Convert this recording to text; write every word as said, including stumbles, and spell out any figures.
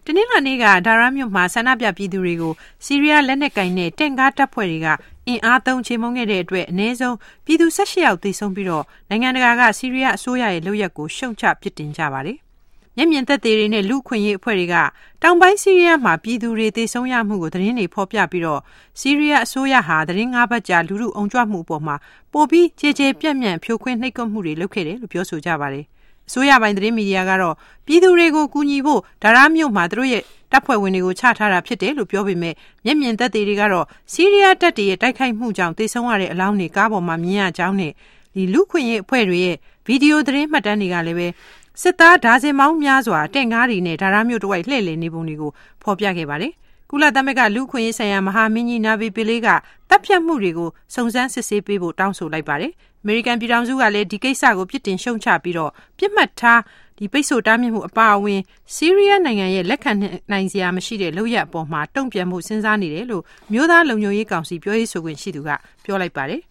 တနင်္လာနေ့ကဒါရာမြို့မှာဆန္ဒပြပြည်သူတွေကိုဆီးရီးယားလက်နက်ကင်နဲ့တင့်ကားတပ်ဖွဲ့တွေကအင်အားသုံးချေမှုန်းခဲ့တဲ့အတွက်အနည်းဆုံးပြည်သူ၁၈ယောက်သေဆုံးပြီးတော့နိုင်ငံတကာကဆီးရီးယားအစိုးရရဲ့လုပ်ရက်ကိုရှုတ်ချပစ်တင်ကြပါတယ်။မျက်မြင်သက်သေတွေနဲ့လူခွင့်ရေးအဖွဲ့တွေကတောင်ပိုင်းဆီးရီးယားမှာပြည်သူတွေသေဆုံးရမှုကိုသတင်းတွေဖော်ပြပြီးတော့ဆီးရီးယားအစိုးရဟာသတင်းငါးပတ်ကြာလူထုအုံကြွမှုအပေါ်မှာပိုပြီးကြေကြေပြန့်ပြန့်ဖြိုခွင်းနှိပ်ကွပ်မှုတွေလုပ်ခဲ့တယ်လို့ပြောဆိုကြပါတယ်။အစိုးရပိုင်းသတင်းမီဒီယာကတော့ပြည်သူတွေကိုကူညီဖို့ဒါရာမြို့မှာသူတို့ရဲ့တပ်ဖွဲ့ဝင်တွေကိုချထားတာဖြစ်တယ်လို့ပြောပေမဲ့မျက်မြင်သက်သေတွေကတော့ဆီးရီးယားတပ်တွေရဲ့တိုက်ခိုက်မှုကြောင့်သေဆုံးရတဲ့အလောင်းတွေကားပေါ်မှာမြင်ရကြောင်းနဲ့ဒီလူခွင့်ရေးအဖွဲ့တွေရဲ့ဗီဒီယိုသတင်းမှတ်တမ်းတွေကလည်းပဲစစ်သားဒါဇင်ပေါင်းများစွာတင့်ကားတွေနဲ့ဒါရာမြို့တဝိုက်လှည့်လည်နေပုံတွေကိုဖော်ပြခဲ့ပါတယ်။ကုလသမဂ္ဂလူခွင့်ရေးဆိုင်ရာမဟာမင်းကြီးနာဗီပီလေးကတပ်ဖြတ်မှုတွေကိုစုံစမ်းစစ်ဆေးပေးဖို့တောင်းဆိုလိုက်ပါတယ်။အမေရိကန်ပြည်ထောင်စုကလည်းဒီကိစ္စကိုပြစ်တင်ရှုံချပြီးတော့ပြစ်မှတ်ထားဒီပိတ်ဆို့တားမြစ်မှုအပါအဝင်ဆီးရီးယားနိုင်ငံရဲ့လက်ခံနိုင်စရာမရှိတဲ့လုပ်ရပ်အပေါ်မှာတုံ့ပြန်မှုစဉ်းစားနေတယ်လို့မျိုးသားလုံခြုံရေးကောင်စီပြောရေးဆိုခွင့်ရှိသူကပြောလိုက်ပါတယ်